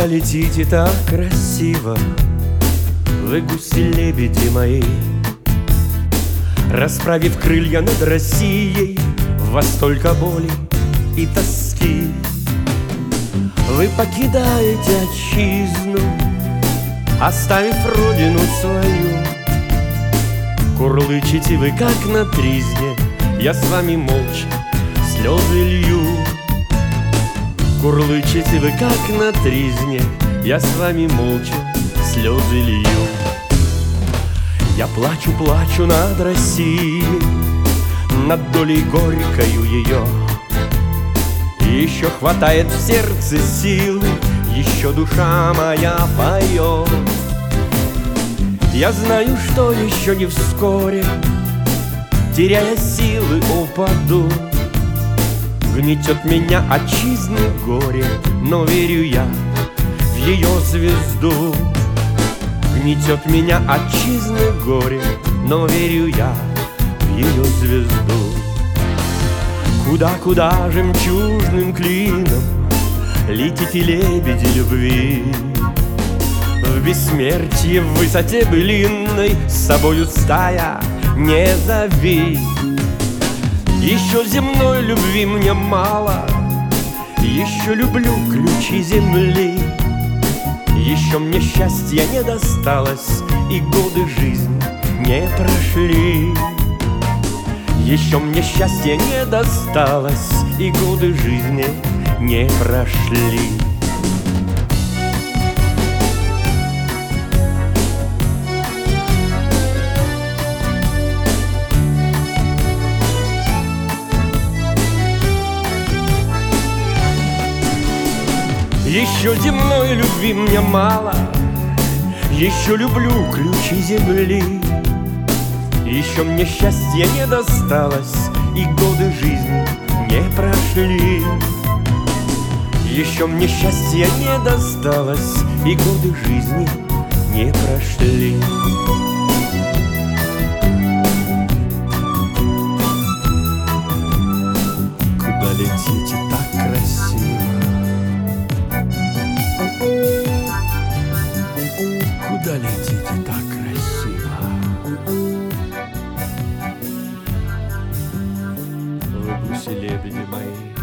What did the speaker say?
Куда летите так красиво, вы гуси-лебеди мои, расправив крылья над Россией, в вас столько боли и тоски. Вы покидаете отчизну, оставив родину свою. Курлычите вы, как на тризне, я с вами молча слезы лью. Курлычите вы, как на тризне, я с вами молча слезы лью. Я плачу, плачу над Россией, над долей горькою ее. Еще хватает в сердце силы, еще душа моя поет. Я знаю, что еще не вскоре, теряя силы, упаду. Гнетет меня отчизны горе, но верю я в ее звезду. Гнетет меня отчизны горе, но верю я в ее звезду. Куда, куда жемчужным клином летите лебеди любви? В бессмертие, в высоте былинной с собою стая не зови. Еще земной любви мне мало, еще люблю ключи земли. Еще мне счастья не досталось, и годы жизни не прошли. Еще мне счастья не досталось, и годы жизни не прошли. Еще земной любви мне мало, еще люблю ключи земли. Еще мне счастья не досталось, и годы жизни не прошли. Еще мне счастья не досталось, и годы жизни не прошли. Куда летите так красиво? Куда летите так красиво? Вы гуси-лебеди мои.